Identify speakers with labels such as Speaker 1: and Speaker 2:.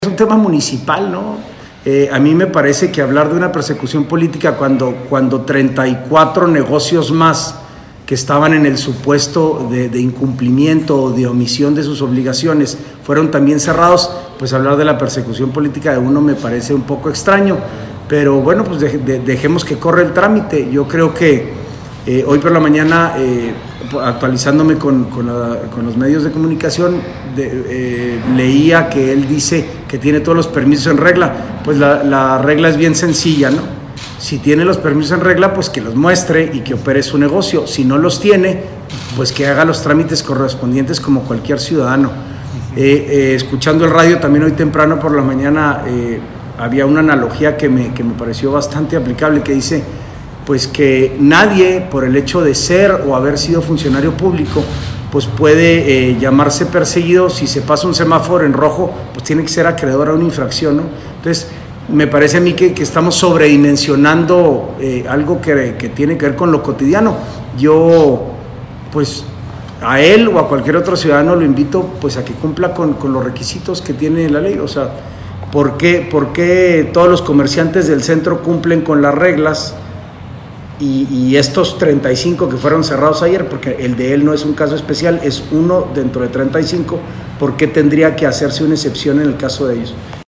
Speaker 1: Es un tema municipal, ¿no? A mí me parece que hablar de una persecución política cuando 34 negocios más que estaban en el supuesto de incumplimiento o de omisión de sus obligaciones fueron también cerrados, pues hablar de la persecución política de uno me parece un poco extraño, pero bueno, pues dejemos que corra el trámite. Yo creo que hoy por la mañana, actualizándome con los medios de comunicación, leía que él dice que tiene todos los permisos en regla. Pues la regla es bien sencilla, ¿no? Si tiene los permisos en regla, pues que los muestre y que opere su negocio. Si no los tiene, pues que haga los trámites correspondientes como cualquier ciudadano. Escuchando el radio también hoy temprano por la mañana, había una analogía que me pareció bastante aplicable, que dice pues que nadie, por el hecho de ser o haber sido funcionario público, pues puede llamarse perseguido. Si se pasa un semáforo en rojo, pues tiene que ser acreedor a una infracción, ¿no? Entonces, me parece a mí que estamos sobredimensionando algo que tiene que ver con lo cotidiano. Yo, pues, a él o a cualquier otro ciudadano lo invito pues a que cumpla con los requisitos que tiene la ley. O sea, ¿por qué todos los comerciantes del centro cumplen con las reglas y estos 35 que fueron cerrados ayer? Porque el de él no es un caso especial, es uno dentro de 35, ¿por qué tendría que hacerse una excepción en el caso de ellos?